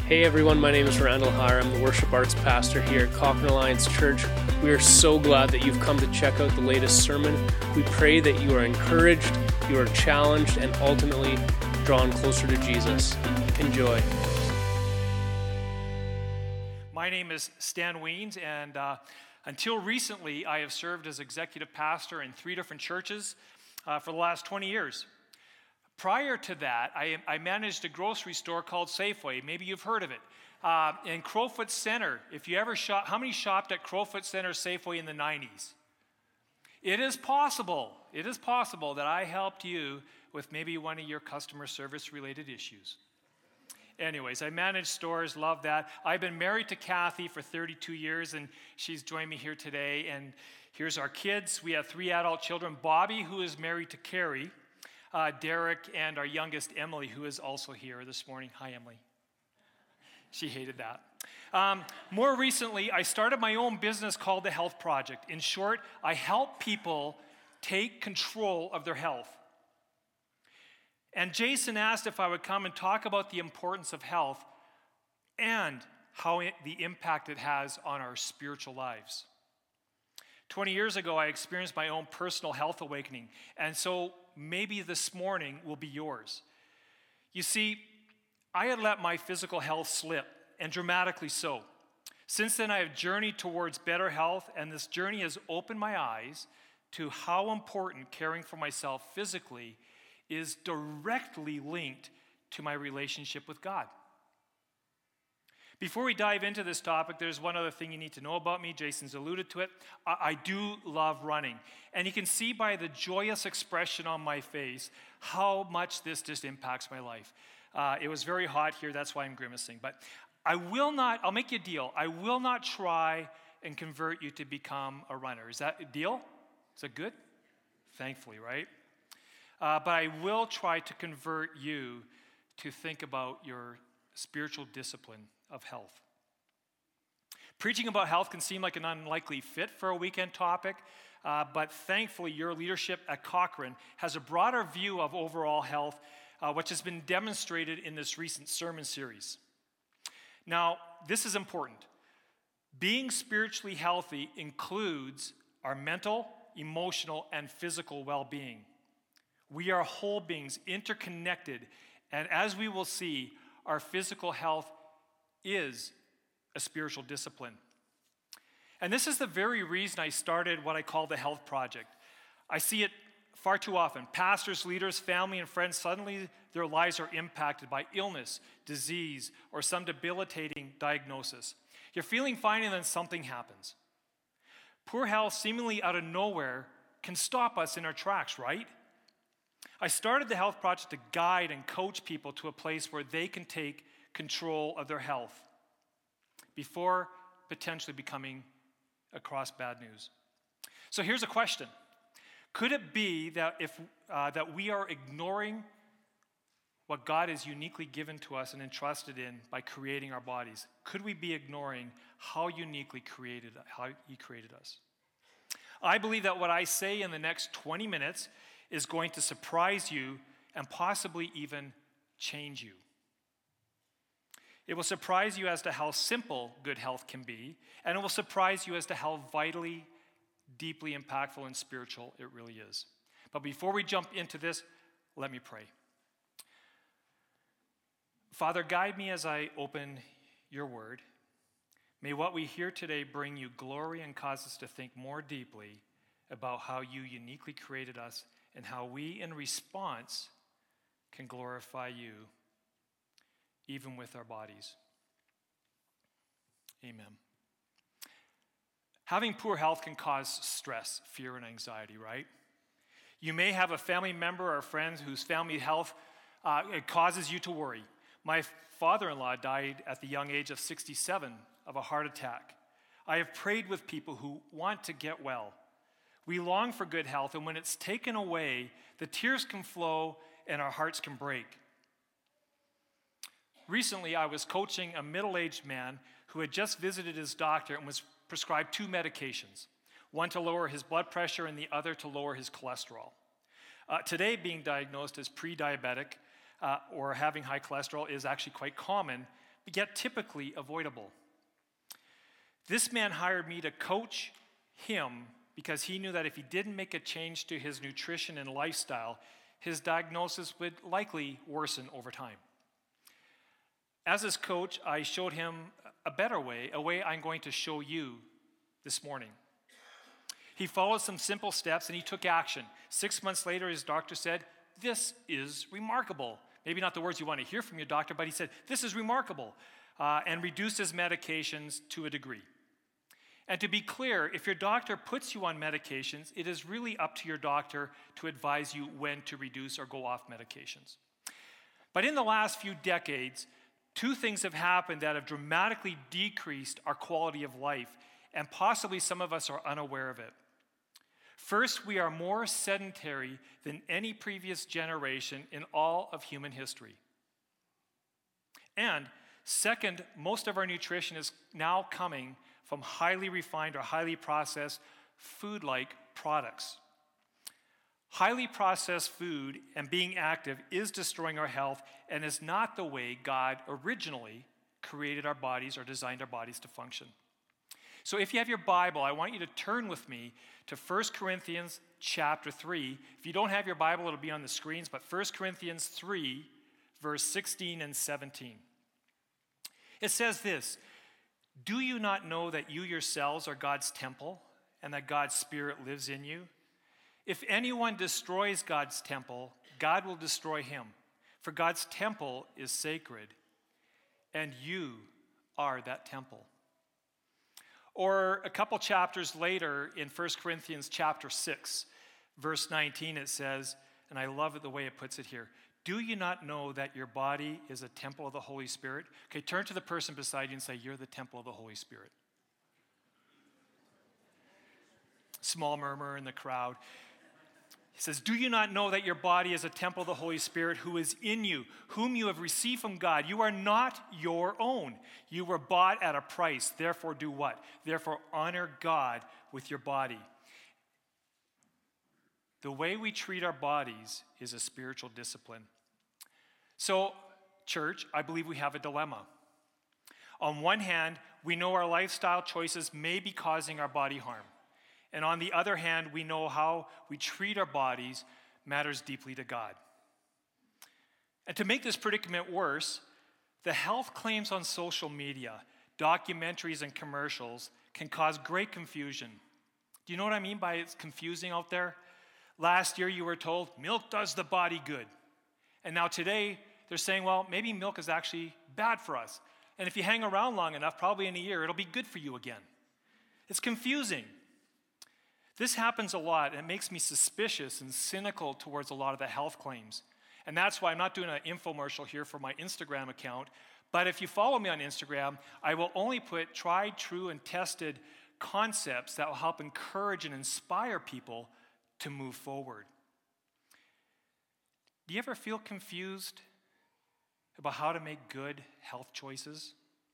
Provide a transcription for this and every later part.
Hey everyone, my name is Randall Hire. I'm the worship arts pastor here at Cochrane Alliance Church. We are so glad that you've come to check out the latest sermon. We pray that you are encouraged, you are challenged, and ultimately drawn closer to Jesus. Enjoy. My name is Stan Weens, and until recently, I have served as executive pastor in 3 different churches for the last 20 years. Prior to that, I managed a grocery store called Safeway. Maybe you've heard of it. In Crowfoot Center, if you ever shop, how many shopped at Crowfoot Center Safeway in the 90s? It is possible that I helped you with maybe one of your customer service related issues. Anyways, I manage stores, love that. I've been married to Kathy for 32 years, and she's joined me here today. And here's our kids. We have 3 adult children. Bobby, who is married to Carrie, Derek, and our youngest, Emily, who is also here this morning. Hi, Emily. She hated that. More recently, I started my own business called The Health Project. In short, I help people take control of their health. And Jason asked if I would come and talk about the importance of health and the impact it has on our spiritual lives. 20 years ago, I experienced my own personal health awakening, and so maybe this morning will be yours. You see, I had let my physical health slip, and dramatically so. Since then, I have journeyed towards better health, and this journey has opened my eyes to how important caring for myself physically is directly linked to my relationship with God. Before we dive into this topic, there's one other thing you need to know about me. Jason's alluded to it. I do love running. And you can see by the joyous expression on my face how much this just impacts my life. It was very hot here, that's why I'm grimacing. But I'll make you a deal. I will not try and convert you to become a runner. Is that a deal? Is that good? Thankfully, right? But I will try to convert you to think about your spiritual discipline of health. Preaching about health can seem like an unlikely fit for a weekend topic, but thankfully your leadership at Cochrane has a broader view of overall health, which has been demonstrated in this recent sermon series. Now, this is important. Being spiritually healthy includes our mental, emotional, and physical well-being. We are whole beings, interconnected, and as we will see, our physical health is a spiritual discipline. And this is the very reason I started what I call the Health Project. I see it far too often. Pastors, leaders, family, and friends, suddenly their lives are impacted by illness, disease, or some debilitating diagnosis. You're feeling fine and then something happens. Poor health, seemingly out of nowhere, can stop us in our tracks, right? I started the Health Project to guide and coach people to a place where they can take control of their health before potentially becoming across bad news. So here's a question. Could it be that that we are ignoring what God has uniquely given to us and entrusted in by creating our bodies? Could we be ignoring how He created us? I believe that what I say in the next 20 minutes is going to surprise you and possibly even change you. It will surprise you as to how simple good health can be, and it will surprise you as to how vitally, deeply impactful and spiritual it really is. But before we jump into this, let me pray. Father, guide me as I open your word. May what we hear today bring you glory and cause us to think more deeply about how you uniquely created us and how we, in response, can glorify you, even with our bodies. Amen. Having poor health can cause stress, fear, and anxiety, right? You may have a family member or friend whose family health it causes you to worry. My father-in-law died at the young age of 67 of a heart attack. I have prayed with people who want to get well. We long for good health, and when it's taken away, the tears can flow and our hearts can break. Recently, I was coaching a middle-aged man who had just visited his doctor and was prescribed 2 medications, one to lower his blood pressure and the other to lower his cholesterol. Today, being diagnosed as pre-diabetic or having high cholesterol is actually quite common, yet typically avoidable. This man hired me to coach him because he knew that if he didn't make a change to his nutrition and lifestyle, his diagnosis would likely worsen over time. As his coach, I showed him a better way, a way I'm going to show you this morning. He followed some simple steps and he took action. 6 months later, his doctor said, "This is remarkable." Maybe not the words you want to hear from your doctor, but he said, "This is remarkable," and reduced his medications to a degree. And to be clear, if your doctor puts you on medications, it is really up to your doctor to advise you when to reduce or go off medications. But in the last few decades, two things have happened that have dramatically decreased our quality of life, and possibly some of us are unaware of it. First, we are more sedentary than any previous generation in all of human history. And second, most of our nutrition is now coming from highly refined or highly processed food-like products. Highly processed food and being active is destroying our health and is not the way God originally created our bodies or designed our bodies to function. So if you have your Bible, I want you to turn with me to 1 Corinthians chapter 3. If you don't have your Bible, it'll be on the screens, but 1 Corinthians 3, verse 16 and 17. It says this, "Do you not know that you yourselves are God's temple and that God's Spirit lives in you? If anyone destroys God's temple, God will destroy him. For God's temple is sacred, and you are that temple." Or a couple chapters later in 1 Corinthians chapter 6, verse 19, it says, and I love it the way it puts it here, "Do you not know that your body is a temple of the Holy Spirit?" Okay, turn to the person beside you and say, "You're the temple of the Holy Spirit." Small murmur in the crowd. He says, "Do you not know that your body is a temple of the Holy Spirit who is in you, whom you have received from God? You are not your own. You were bought at a price. Therefore do what? Therefore honor God with your body." The way we treat our bodies is a spiritual discipline. So, church, I believe we have a dilemma. On one hand, we know our lifestyle choices may be causing our body harm. And on the other hand, we know how we treat our bodies matters deeply to God. And to make this predicament worse, the health claims on social media, documentaries, and commercials can cause great confusion. Do you know what I mean by it's confusing out there? Last year you were told milk does the body good. And now today they're saying, well, maybe milk is actually bad for us. And if you hang around long enough, probably in a year, it'll be good for you again. It's confusing. This happens a lot, and it makes me suspicious and cynical towards a lot of the health claims. And that's why I'm not doing an infomercial here for my Instagram account. But if you follow me on Instagram, I will only put tried, true, and tested concepts that will help encourage and inspire people to move forward. Do you ever feel confused about how to make good health choices?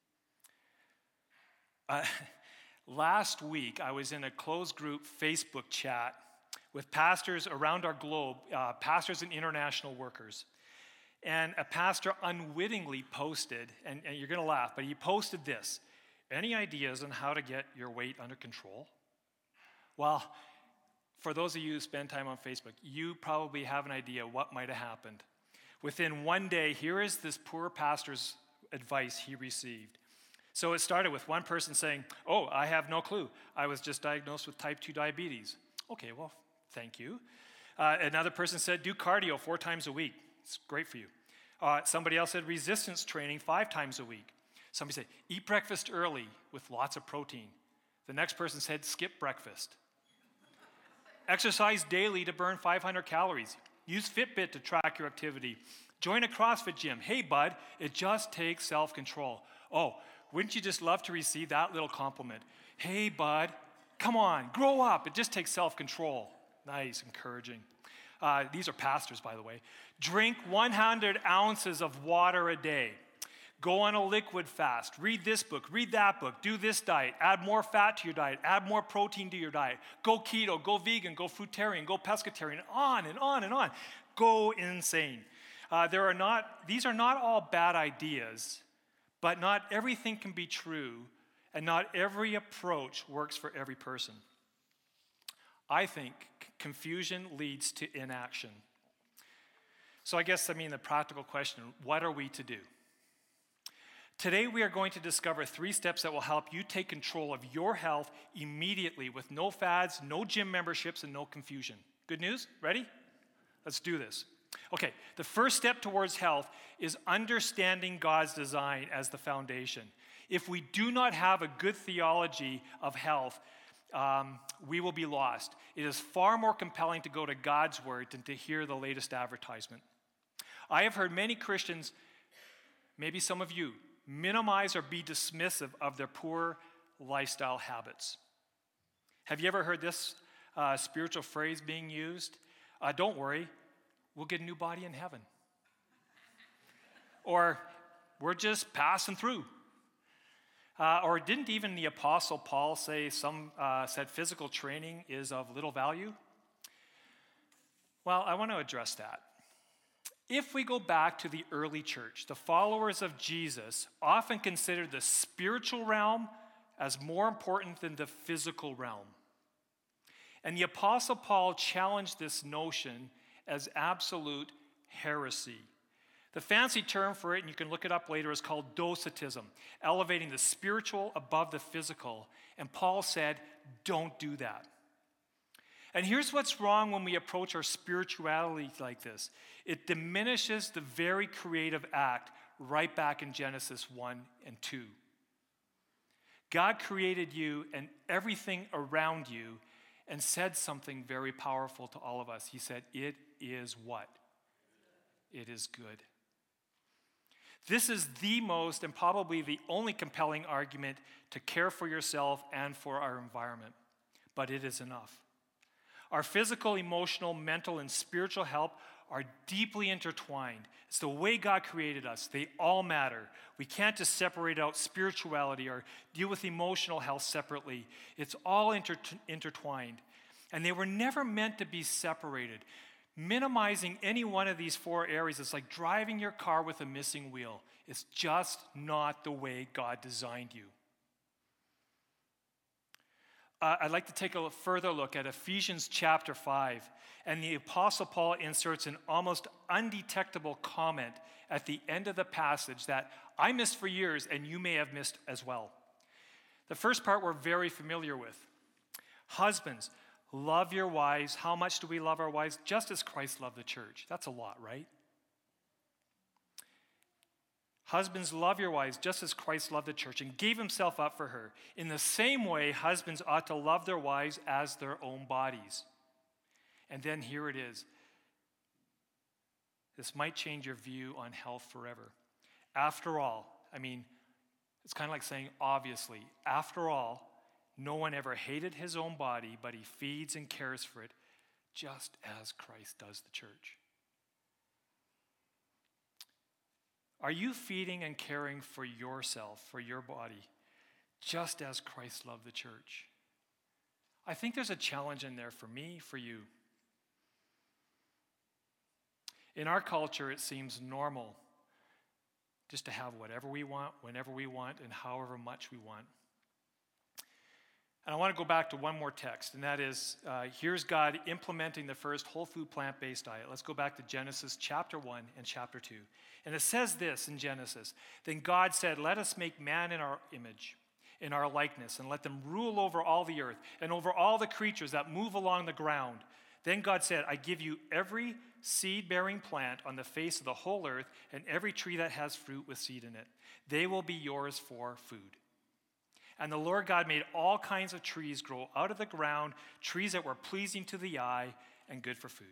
Last week, I was in a closed group Facebook chat with pastors around our globe, pastors and international workers. And a pastor unwittingly posted, and you're going to laugh, but he posted this, "Any ideas on how to get your weight under control?" Well, for those of you who spend time on Facebook, you probably have an idea what might have happened. Within one day, here is this poor pastor's advice he received. So it started with one person saying, "Oh, I have no clue. I was just diagnosed with type 2 diabetes." Okay, well, thank you. Another person said, "Do cardio 4 times a week. It's great for you." Somebody else said, "Resistance training 5 times a week." Somebody said, "Eat breakfast early with lots of protein." The next person said, "Skip breakfast." "Exercise daily to burn 500 calories. Use Fitbit to track your activity. Join a CrossFit gym. Hey, bud, it just takes self-control." Oh, wouldn't you just love to receive that little compliment? "Hey, bud, come on, grow up. It just takes self-control." Nice, encouraging. These are pastors, by the way. "Drink 100 ounces of water a day. Go on a liquid fast. Read this book, read that book, do this diet. Add more fat to your diet, add more protein to your diet. Go keto, go vegan, go fruitarian, go pescatarian," on and on and on. Go insane. These are not all bad ideas, But not everything can be true, and not every approach works for every person. I think confusion leads to inaction. So the practical question, what are we to do? Today we are going to discover 3 steps that will help you take control of your health immediately with no fads, no gym memberships, and no confusion. Good news? Ready? Let's do this. Okay, the first step towards health is understanding God's design as the foundation. If we do not have a good theology of health, we will be lost. It is far more compelling to go to God's word than to hear the latest advertisement. I have heard many Christians, maybe some of you, minimize or be dismissive of their poor lifestyle habits. Have you ever heard this spiritual phrase being used? Don't worry, we'll get a new body in heaven. Or we're just passing through. Or didn't even the Apostle Paul said physical training is of little value? Well, I want to address that. If we go back to the early church, the followers of Jesus often considered the spiritual realm as more important than the physical realm. And the Apostle Paul challenged this notion as absolute heresy. The fancy term for it, and you can look it up later, is called docetism, elevating the spiritual above the physical. And Paul said, don't do that. And here's what's wrong when we approach our spirituality like this. It diminishes the very creative act right back in Genesis 1 and 2. God created you and everything around you and said something very powerful to all of us. He said, it is what? It is good. This is the most and probably the only compelling argument to care for yourself and for our environment. But it is enough. Our physical, emotional, mental, and spiritual health are deeply intertwined. It's the way God created us. They all matter. We can't just separate out spirituality or deal with emotional health separately. It's all intertwined. And they were never meant to be separated. Minimizing any one of these 4 areas is like driving your car with a missing wheel. It's just not the way God designed you. I'd like to take a further look at Ephesians chapter 5. And the Apostle Paul inserts an almost undetectable comment at the end of the passage that I missed for years and you may have missed as well. The first part we're very familiar with. Husbands, love your wives. How much do we love our wives? Just as Christ loved the church. That's a lot, right? Husbands, love your wives just as Christ loved the church and gave himself up for her. In the same way, husbands ought to love their wives as their own bodies. And then here it is. This might change your view on health forever. After all, it's kind of like saying obviously, after all, no one ever hated his own body, but he feeds and cares for it just as Christ does the church. Are you feeding and caring for yourself, for your body, just as Christ loved the church? I think there's a challenge in there for me, for you. In our culture, it seems normal just to have whatever we want, whenever we want, and however much we want. And I want to go back to one more text, and that is, here's God implementing the first whole food plant-based diet. Let's go back to Genesis chapter 1 and chapter 2. And it says this in Genesis, then God said, let us make man in our image, in our likeness, and let them rule over all the earth, and over all the creatures that move along the ground. Then God said, I give you every seed-bearing plant on the face of the whole earth, and every tree that has fruit with seed in it. They will be yours for food. And the Lord God made all kinds of trees grow out of the ground, trees that were pleasing to the eye and good for food.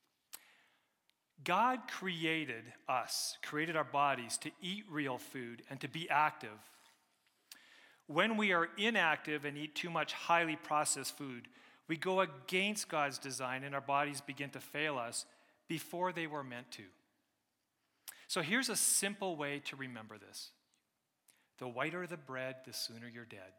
God created us, created our bodies to eat real food and to be active. When we are inactive and eat too much highly processed food, we go against God's design and our bodies begin to fail us before they were meant to. So here's a simple way to remember this. The whiter the bread, the sooner you're dead.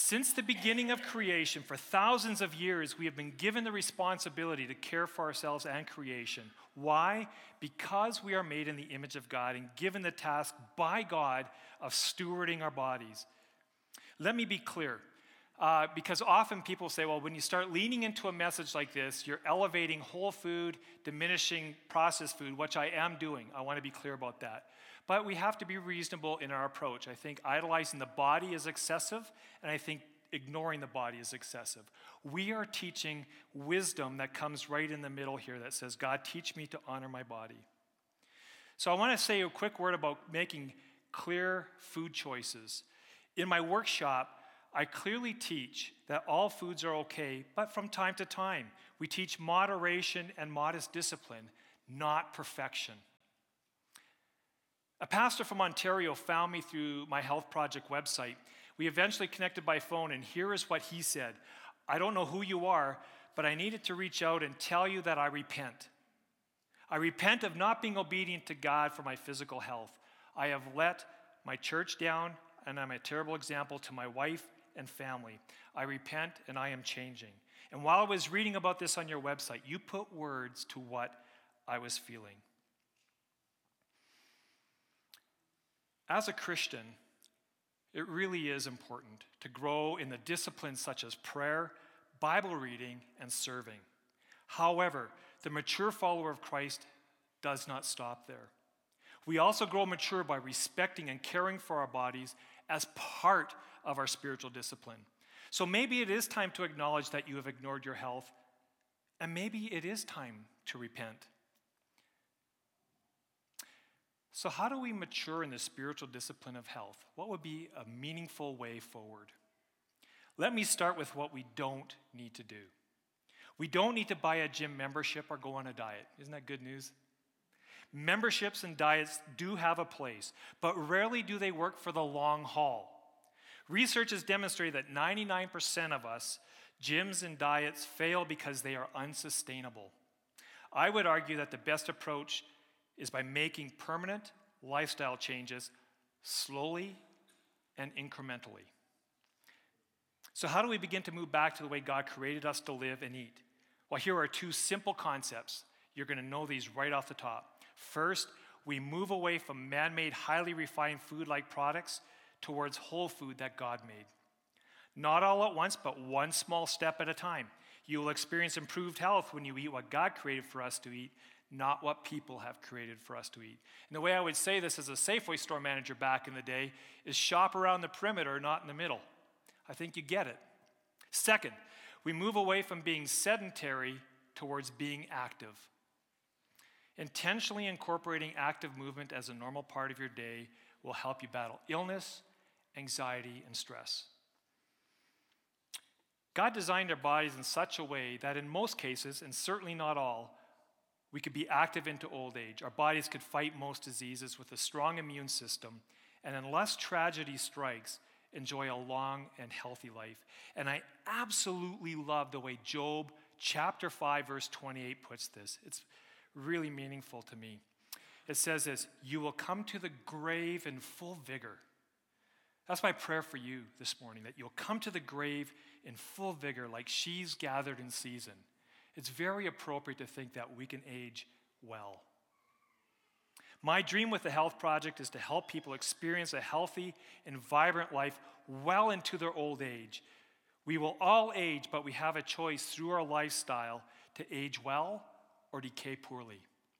Since the beginning of creation, for thousands of years, we have been given the responsibility to care for ourselves and creation. Why? Because we are made in the image of God and given the task by God of stewarding our bodies. Let me be clear, because often people say, well, when you start leaning into a message like this, you're elevating whole food, diminishing processed food, which I am doing. I want to be clear about that. But we have to be reasonable in our approach. I think idolizing the body is excessive, and I think ignoring the body is excessive. We are teaching wisdom that comes right in the middle here that says, God, teach me to honor my body. So I want to say a quick word about making clear food choices. In my workshop, I clearly teach that all foods are okay, but from time to time, we teach moderation and modest discipline, not perfection. A pastor from Ontario found me through my Health Project website. We eventually connected by phone, and here is what he said. I don't know who you are, but I needed to reach out and tell you that I repent. I repent of not being obedient to God for my physical health. I have let my church down, and I'm a terrible example to my wife and family. I repent, and I am changing. And while I was reading about this on your website, you put words to what I was feeling. As a Christian, it really is important to grow in the disciplines such as prayer, Bible reading, and serving. However, the mature follower of Christ does not stop there. We also grow mature by respecting and caring for our bodies as part of our spiritual discipline. So maybe it is time to acknowledge that you have ignored your health, and maybe it is time to repent. So how do we mature in the spiritual discipline of health? What would be a meaningful way forward? Let me start with what we don't need to do. We don't need to buy a gym membership or go on a diet. Isn't that good news? Memberships and diets do have a place, but rarely do they work for the long haul. Research has demonstrated that 99% of us, gyms and diets fail because they are unsustainable. I would argue that the best approach is by making permanent lifestyle changes slowly and incrementally. So how do we begin to move back to the way God created us to live and eat? Well, here are two simple concepts. You're going to know these right off the top. First, we move away from man-made, highly refined food-like products towards whole food that God made. Not all at once, but one small step at a time. You will experience improved health when you eat what God created for us to eat, not what people have created for us to eat. And the way I would say this as a Safeway store manager back in the day is shop around the perimeter, not in the middle. I think you get it. Second, we move away from being sedentary towards being active. Intentionally incorporating active movement as a normal part of your day will help you battle illness, anxiety, and stress. God designed our bodies in such a way that in most cases, and certainly not all, we could be active into old age. Our bodies could fight most diseases with a strong immune system, and unless tragedy strikes, enjoy a long and healthy life. And I absolutely love the way Job chapter 5, verse 28 puts this. It's really meaningful to me. It says this, you will come to the grave in full vigor. That's my prayer for you this morning, that you'll come to the grave in full vigor like she's gathered in season. It's very appropriate to think that we can age well. My dream with the Health Project is to help people experience a healthy and vibrant life well into their old age. We will all age, but we have a choice through our lifestyle to age well or decay poorly.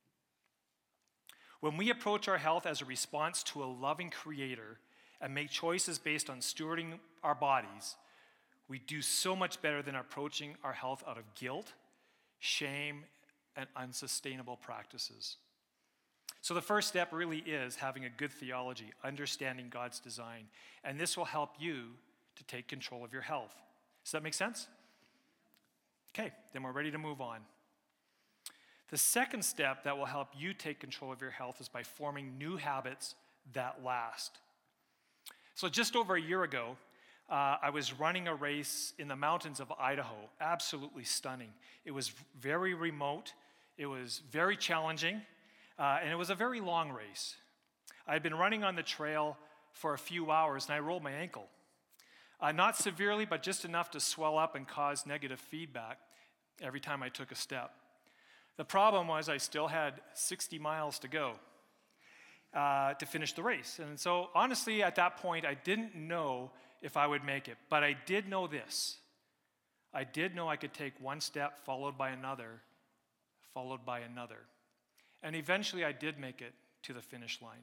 When we approach our health as a response to a loving Creator and make choices based on stewarding our bodies, we do so much better than approaching our health out of guilt, shame, and unsustainable practices. So the first step really is having a good theology, understanding God's design, and this will help you to take control of your health. Does that make sense? Okay, then we're ready to move on. The second step that will help you take control of your health is by forming new habits that last. So just over a year ago, I was running a race in the mountains of Idaho. Absolutely stunning. It was very remote. It was very challenging. And it was a very long race. I had been running on the trail for a few hours, and I rolled my ankle. Not severely, but just enough to swell up and cause negative feedback every time I took a step. The problem was I still had 60 miles to go to finish the race. And so honestly, at that point, I didn't know if I would make it. But I did know this. I did know I could take one step followed by another, followed by another. And eventually I did make it to the finish line.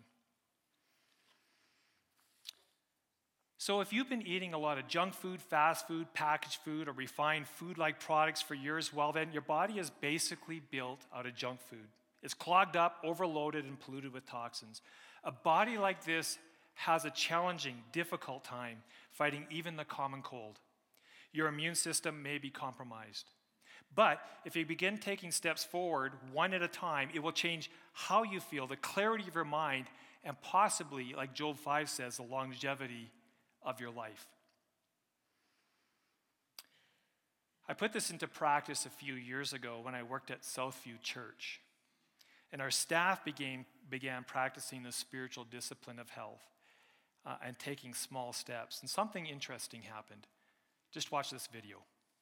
So if you've been eating a lot of junk food, fast food, packaged food, or refined food-like products for years, well then your body is basically built out of junk food. It's clogged up, overloaded, and polluted with toxins. A body like this has a challenging, difficult time fighting even the common cold. Your immune system may be compromised. But if you begin taking steps forward, one at a time, it will change how you feel, the clarity of your mind, and possibly, like Job 5 says, the longevity of your life. I put this into practice a few years ago when I worked at Southview Church. And our staff began practicing the spiritual discipline of health and taking small steps. And something interesting happened. Just watch this video.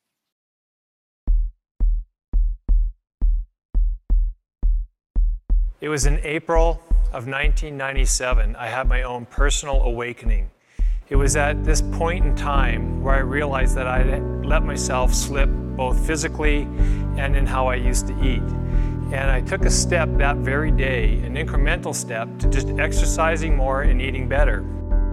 It was in April of 1997. I had my own personal awakening. It was at this point in time where I realized that I had let myself slip both physically and in how I used to eat. And I took a step that very day, an incremental step, to just exercising more and eating better.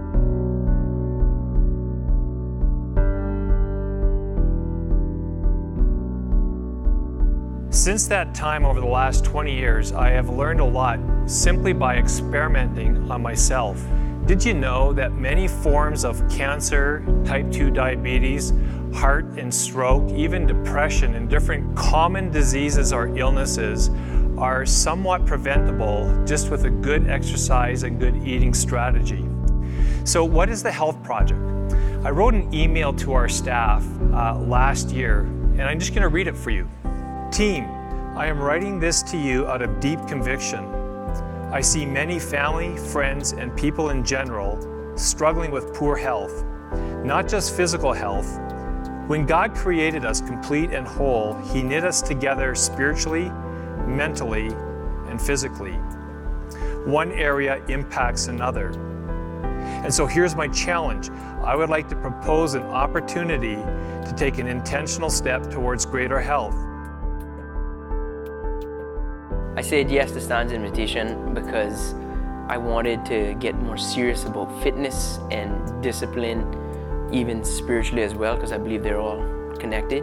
Since that time, over the last 20 years, I have learned a lot simply by experimenting on myself. Did you know that many forms of cancer, type 2 diabetes, heart and stroke, even depression and different common diseases or illnesses are somewhat preventable just with a good exercise and good eating strategy? So what is the Health Project? I wrote an email to our staff last year, and I'm just going to read it for you. Team, I am writing this to you out of deep conviction. I see many family, friends, and people in general struggling with poor health, not just physical health. When God created us complete and whole, He knit us together spiritually, mentally, and physically. One area impacts another. And so here's my challenge. I would like to propose an opportunity to take an intentional step towards greater health. I said yes to Stan's invitation because I wanted to get more serious about fitness and discipline, even spiritually as well, because I believe they're all connected.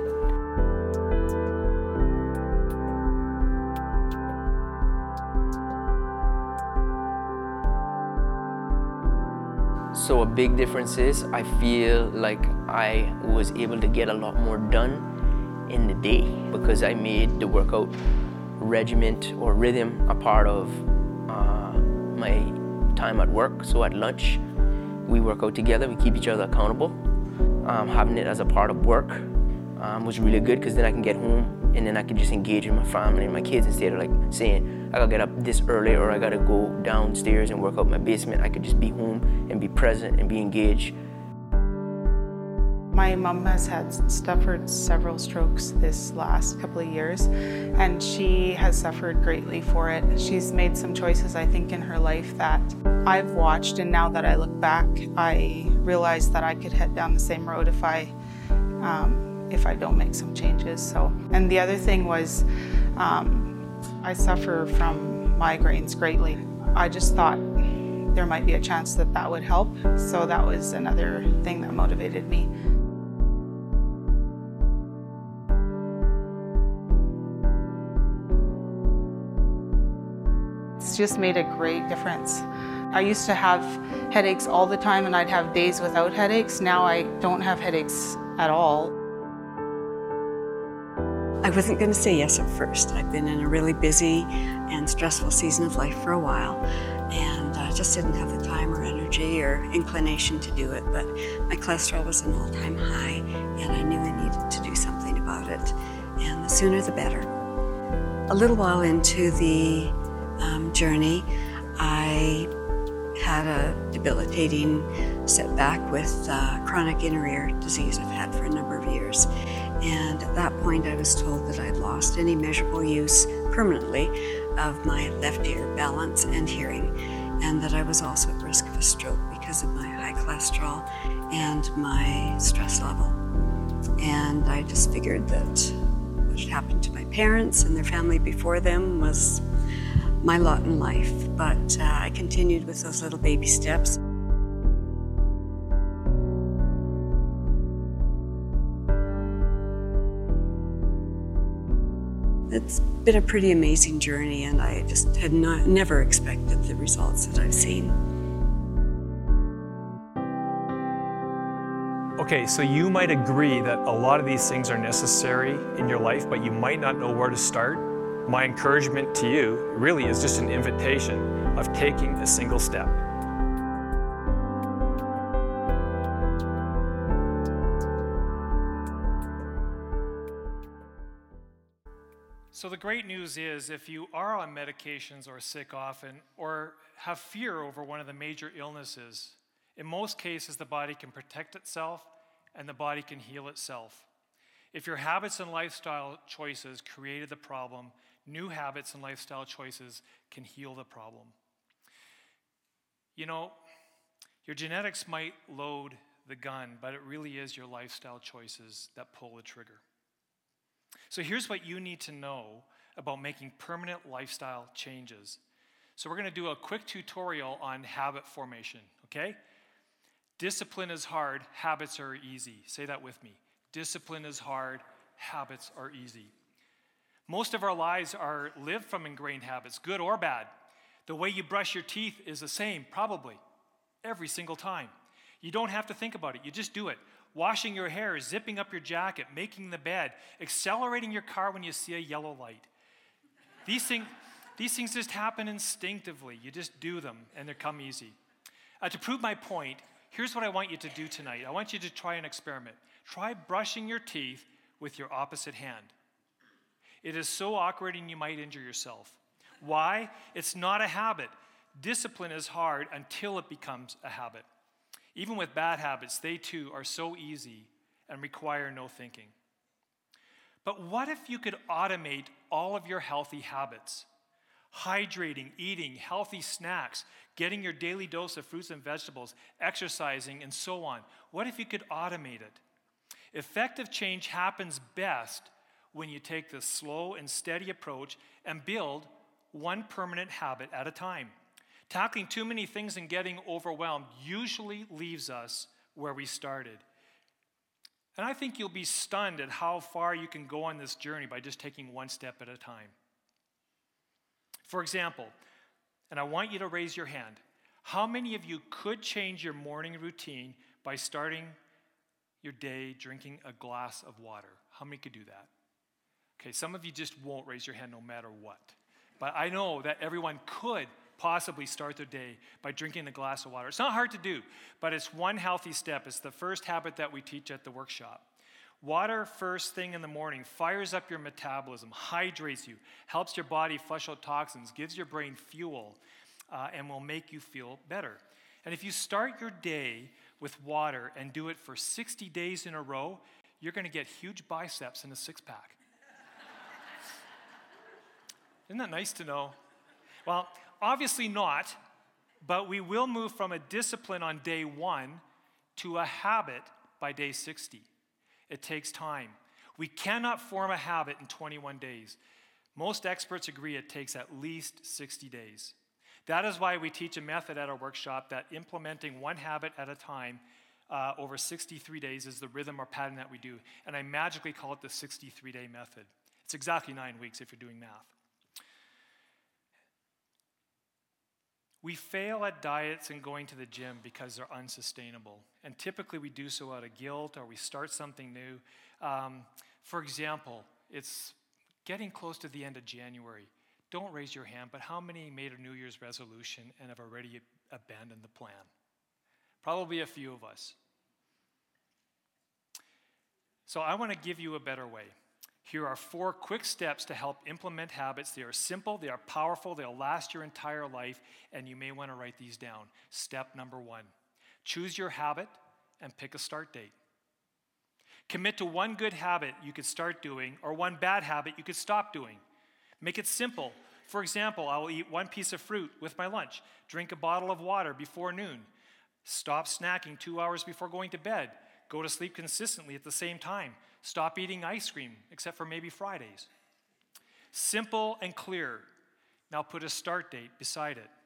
So a big difference is I feel like I was able to get a lot more done in the day because I made the workout regiment or rhythm a part of my time at work. So at lunch, we work out together, we keep each other accountable. Having it as a part of work was really good because then I can get home and then I can just engage with my family and my kids instead of like saying, I gotta get up this early or I gotta go downstairs and work out in my basement. I could just be home and be present and be engaged. My mom has suffered several strokes this last couple of years, and she has suffered greatly for it. She's made some choices, I think, in her life that I've watched, and now that I look back, I realize that I could head down the same road if I don't make some changes. So, and the other thing was, I suffer from migraines greatly. I just thought there might be a chance that that would help, so that was another thing that motivated me. It's just made a great difference. I used to have headaches all the time and I'd have days without headaches. Now I don't have headaches at all. I wasn't going to say yes at first. I've been in a really busy and stressful season of life for a while, and I just didn't have the time or energy or inclination to do it. But my cholesterol was an all-time high, and I knew I needed to do something about it, and the sooner the better. A little while into the journey, I had a debilitating setback with chronic inner ear disease I've had for a number of years. And at that point, I was told that I'd lost any measurable use permanently of my left ear balance and hearing, and that I was also at risk of a stroke because of my high cholesterol and my stress level. And I just figured that what had happened to my parents and their family before them was my lot in life. But I continued with those little baby steps. It's been a pretty amazing journey, and I just had never expected the results that I've seen. Okay, so you might agree that a lot of these things are necessary in your life, but you might not know where to start. My encouragement to you really is just an invitation of taking a single step. So the great news is, if you are on medications or sick often, or have fear over one of the major illnesses, in most cases the body can protect itself and the body can heal itself. If your habits and lifestyle choices created the problem, new habits and lifestyle choices can heal the problem. You know, your genetics might load the gun, but it really is your lifestyle choices that pull the trigger. So here's what you need to know about making permanent lifestyle changes. So we're going to do a quick tutorial on habit formation, okay? Discipline is hard, habits are easy. Say that with me. Discipline is hard, habits are easy. Most of our lives are lived from ingrained habits, good or bad. The way you brush your teeth is the same, probably, every single time. You don't have to think about it, you just do it. Washing your hair, zipping up your jacket, making the bed, accelerating your car when you see a yellow light. These things just happen instinctively. You just do them, and they come easy. To prove my point, here's what I want you to do tonight. I want you to try an experiment. Try brushing your teeth with your opposite hand. It is so awkward and you might injure yourself. Why? It's not a habit. Discipline is hard until it becomes a habit. Even with bad habits, they too are so easy and require no thinking. But what if you could automate all of your healthy habits? Hydrating, eating healthy snacks, getting your daily dose of fruits and vegetables, exercising, and so on. What if you could automate it? Effective change happens best when you take the slow and steady approach and build one permanent habit at a time. Tackling too many things and getting overwhelmed usually leaves us where we started. And I think you'll be stunned at how far you can go on this journey by just taking one step at a time. For example, and I want you to raise your hand, how many of you could change your morning routine by starting your day drinking a glass of water? How many could do that? Okay, some of you just won't raise your hand no matter what. But I know that everyone could possibly start their day by drinking a glass of water. It's not hard to do, but it's one healthy step. It's the first habit that we teach at the workshop. Water first thing in the morning fires up your metabolism, hydrates you, helps your body flush out toxins, gives your brain fuel, and will make you feel better. And if you start your day with water and do it for 60 days in a row, you're going to get huge biceps and a six-pack. Isn't that nice to know? Well, obviously not, but we will move from a discipline on day 1 to a habit by day 60. It takes time. We cannot form a habit in 21 days. Most experts agree it takes at least 60 days. That is why we teach a method at our workshop that implementing one habit at a time over 63 days is the rhythm or pattern that we do. And I magically call it the 63-day method. It's exactly 9 weeks if you're doing math. We fail at diets and going to the gym because they're unsustainable. And typically we do so out of guilt or we start something new. For example, it's getting close to the end of January. Don't raise your hand, but how many made a New Year's resolution and have already abandoned the plan? Probably a few of us. So I want to give you a better way. Here are 4 quick steps to help implement habits. They are simple, they are powerful, they'll last your entire life, and you may want to write these down. Step number 1, choose your habit and pick a start date. Commit to one good habit you could start doing or one bad habit you could stop doing. Make it simple. For example, I will eat 1 piece of fruit with my lunch, drink a bottle of water before noon, stop snacking 2 hours before going to bed, go to sleep consistently at the same time, stop eating ice cream, except for maybe Fridays. Simple and clear. Now put a start date beside it.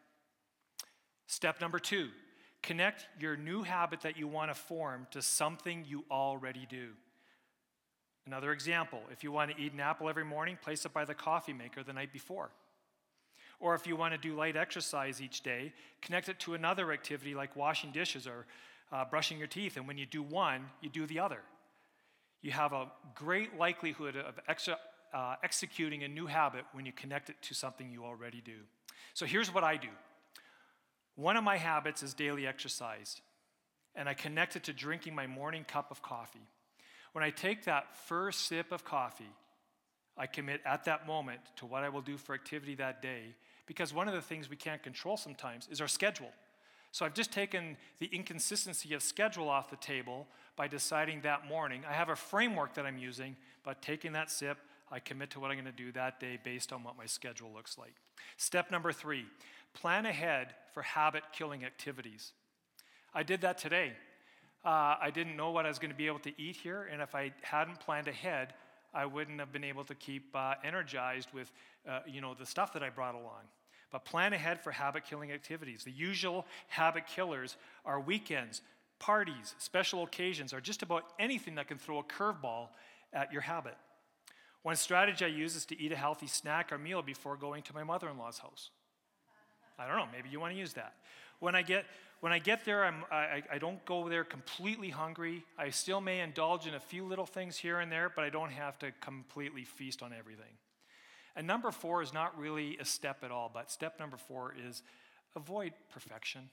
Step number 2, connect your new habit that you want to form to something you already do. Another example, if you want to eat an apple every morning, place it by the coffee maker the night before. Or if you want to do light exercise each day, connect it to another activity like washing dishes or brushing your teeth, and when you do one, you do the other. You have a great likelihood of executing a new habit when you connect it to something you already do. So here's what I do. One of my habits is daily exercise, and I connect it to drinking my morning cup of coffee. When I take that first sip of coffee, I commit at that moment to what I will do for activity that day, because one of the things we can't control sometimes is our schedule. So I've just taken the inconsistency of schedule off the table by deciding that morning. I have a framework that I'm using, but taking that sip, I commit to what I'm going to do that day based on what my schedule looks like. Step number 3, plan ahead for habit-killing activities. I did that today. I didn't know what I was going to be able to eat here, and if I hadn't planned ahead, I wouldn't have been able to keep energized with the stuff that I brought along. But plan ahead for habit-killing activities. The usual habit killers are weekends, parties, special occasions, or just about anything that can throw a curveball at your habit. One strategy I use is to eat a healthy snack or meal before going to my mother-in-law's house. I don't know, maybe you want to use that. When I get there, I don't go there completely hungry. I still may indulge in a few little things here and there, but I don't have to completely feast on everything. And number 4 is not really a step at all, but step number 4 is avoid perfection.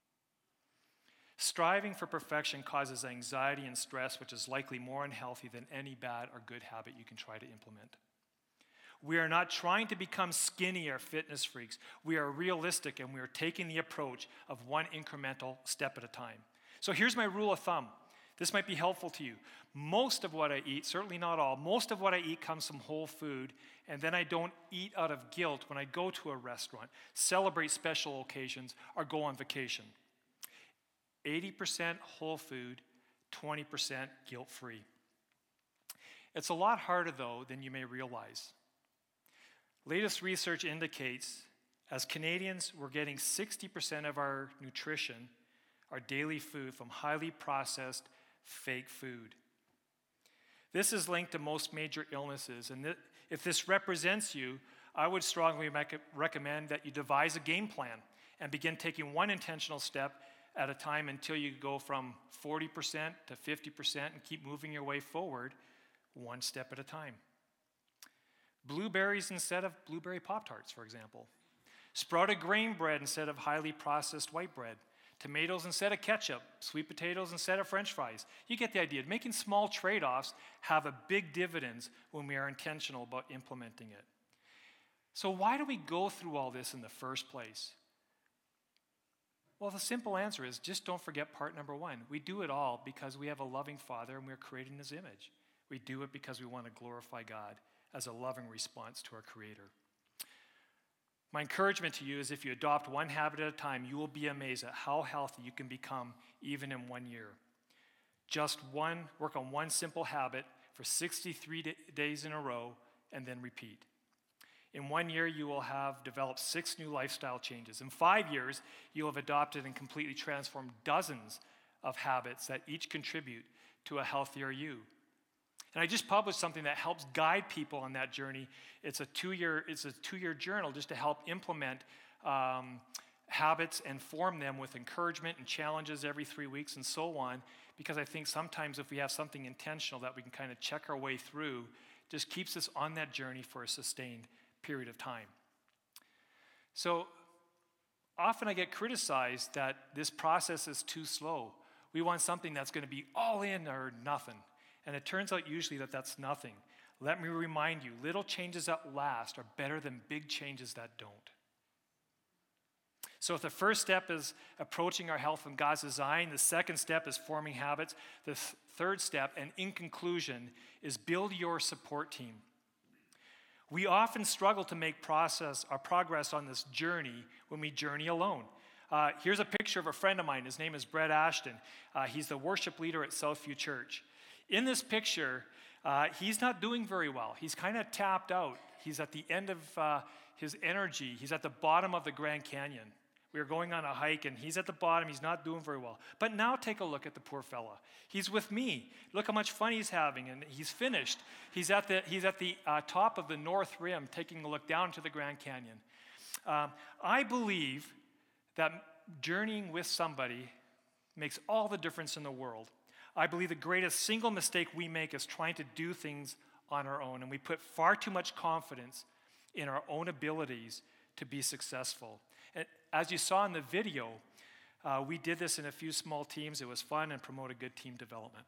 Striving for perfection causes anxiety and stress, which is likely more unhealthy than any bad or good habit you can try to implement. We are not trying to become skinny or fitness freaks. We are realistic, and we are taking the approach of one incremental step at a time. So here's my rule of thumb. This might be helpful to you. Most of what I eat, certainly not all, most of what I eat comes from whole food, and then I don't eat out of guilt when I go to a restaurant, celebrate special occasions, or go on vacation. 80% whole food, 20% guilt-free. It's a lot harder, though, than you may realize. Latest research indicates, as Canadians, we're getting 60% of our nutrition, our daily food, from highly processed, fake food. This is linked to most major illnesses, and if this represents you, I would strongly recommend that you devise a game plan and begin taking one intentional step at a time until you go from 40% to 50% and keep moving your way forward one step at a time. Blueberries instead of blueberry Pop-Tarts, for example. Sprouted grain bread instead of highly processed white bread. Tomatoes instead of ketchup. Sweet potatoes instead of French fries. You get the idea. Making small trade-offs have a big dividends when we are intentional about implementing it. So why do we go through all this in the first place? Well, the simple answer is just don't forget part number 1. We do it all because we have a loving Father and we're created in His image. We do it because we want to glorify God as a loving response to our Creator. My encouragement to you is if you adopt one habit at a time, you will be amazed at how healthy you can become even in 1 year. Work on one simple habit for 63 days in a row and then repeat. In 1 year, you will have developed 6 new lifestyle changes. In 5 years, you will have adopted and completely transformed dozens of habits that each contribute to a healthier you. And I just published something that helps guide people on that journey. It's a two-year journal just to help implement habits and form them with encouragement and challenges every 3 weeks and so on, because I think sometimes if we have something intentional that we can kind of check our way through, just keeps us on that journey for a sustained period of time. So often I get criticized that this process is too slow. We want something that's going to be all in or nothing. And it turns out usually that that's nothing. Let me remind you, little changes that last are better than big changes that don't. So if the first step is approaching our health from God's design, the second step is forming habits, the third step, and in conclusion, is build your support team. We often struggle to make progress on this journey when we journey alone. Here's a picture of a friend of mine. His name is Brett Ashton. He's the worship leader at Southview Church. In this picture, he's not doing very well. He's kind of tapped out. He's at the end of his energy. He's at the bottom of the Grand Canyon. We were going on a hike, and he's at the bottom. He's not doing very well. But now take a look at the poor fella. He's with me. Look how much fun he's having, and he's finished. He's at the top of the North Rim, taking a look down to the Grand Canyon. I believe that journeying with somebody makes all the difference in the world. I believe the greatest single mistake we make is trying to do things on our own, and we put far too much confidence in our own abilities to be successful. And as you saw in the video, we did this in a few small teams. It was fun and promoted good team development.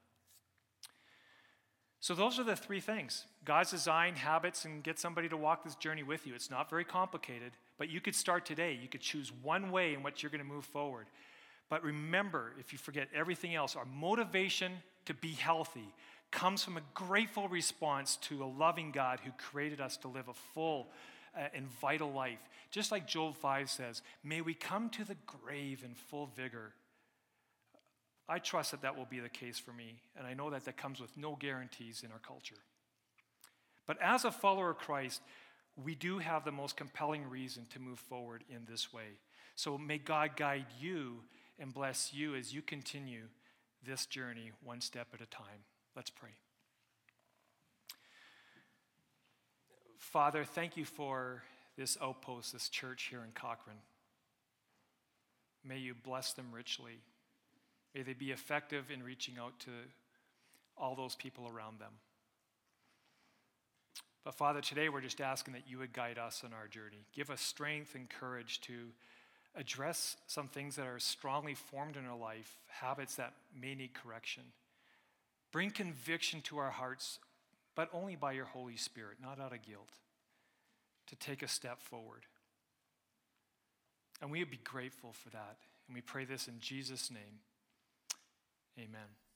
So those are the three things: God's design, habits, and get somebody to walk this journey with you. It's not very complicated, but you could start today. You could choose one way in which you're going to move forward. But remember, if you forget everything else, our motivation to be healthy comes from a grateful response to a loving God who created us to live a full and vital life. Just like Job 5 says, may we come to the grave in full vigor. I trust that will be the case for me, and I know that comes with no guarantees in our culture. But as a follower of Christ, we do have the most compelling reason to move forward in this way. So may God guide you and bless you as you continue this journey one step at a time. Let's pray. Father, thank you for this outpost, this church here in Cochrane. May you bless them richly. May they be effective in reaching out to all those people around them. But Father, today we're just asking that you would guide us on our journey. Give us strength and courage to address some things that are strongly formed in our life, habits that may need correction. Bring conviction to our hearts, but only by your Holy Spirit, not out of guilt, to take a step forward. And we would be grateful for that. And we pray this in Jesus' name. Amen.